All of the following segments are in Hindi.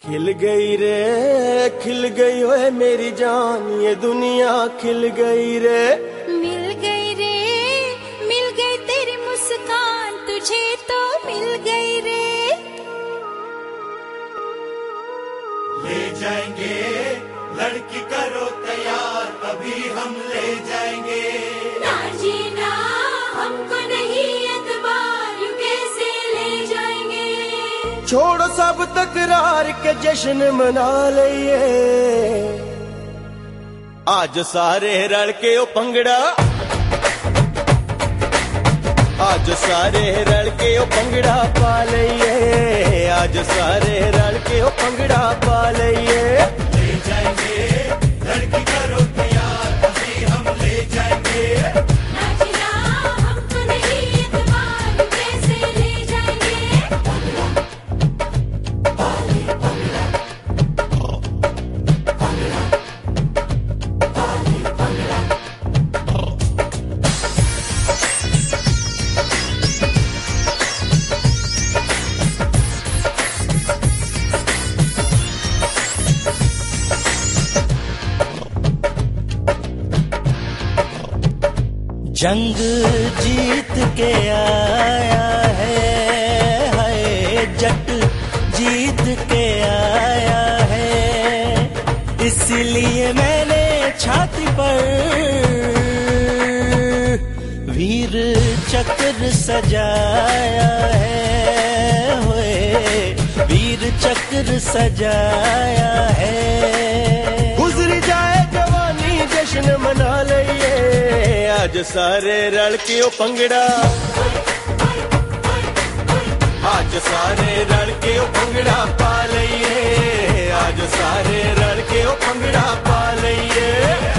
खिल गई रे खिल गई ओए मेरी जान, ये दुनिया खिल गई रे। मिल गई तेरी मुस्कान, तुझे तो मिल गई रे। ले जाएंगे लड़की करो तैयार, अभी हम ले जाएंगे। ना जीना हमको नहीं एतबार, यूं कैसे ले जाएंगे। छोड़ो सब तकरार के जश्न मना लइए, आज सारे रल के ओ पंगड़ा, आज सारे रल के ओ पंगड़ा पा लइए, आज सारे रल के ओ पंगड़ा पा लइए। ले जाएंगे लड़की करो तैयार, अभी हम ले जाएंगे। ना जीना हमको नहीं एतबार, यूं कैसे ले जाएंगे। जंग जीत के आया है, जट जीत के आया है, इसलिए मैंने छाती पर वीर चक्र सजाया है, होए वीर चक्र सजाया है। गुजर जाए जवानी जश्न मना लइए, आज सारे रल के ओ पंगड़ा, आज सारे रल के ओ पंगड़ा पा लइए, आज सारे रल के ओ पंगड़ा पा लइए।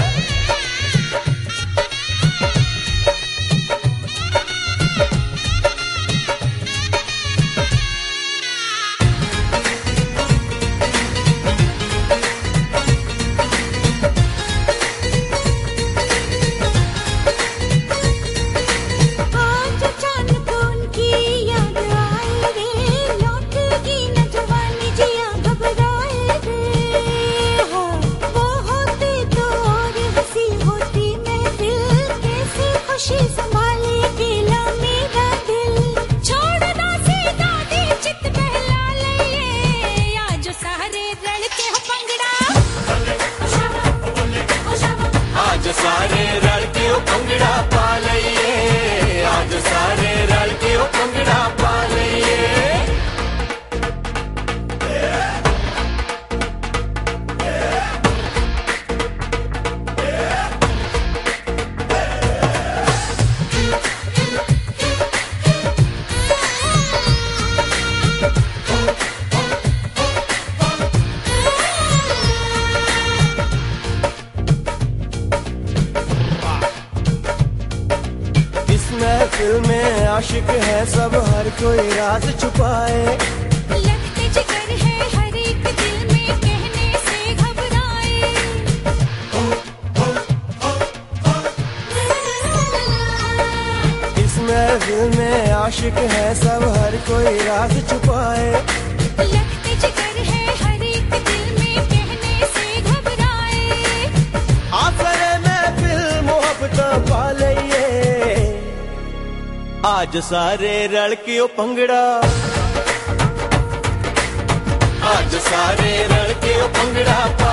आज सारे रल के ओ पंगड़ा पा लइए, आज सारे रल के ओ पंगड़ा पा लइए। महफिल में आशिक है सब, हर कोई राज छुपाए। लगते जिगर है हर एक दिल में, कहने से घबराए। इस महफिल में आशिक है सब, हर कोई राज छुपाए। लगते जिगर है हर एक दिल में, कहने से घबराए। आसरे महफिल मोहब्बत पा लइए, आज सारे रल के ओ पंगड़ा, आज सारे रल के ओ पंगड़ा पा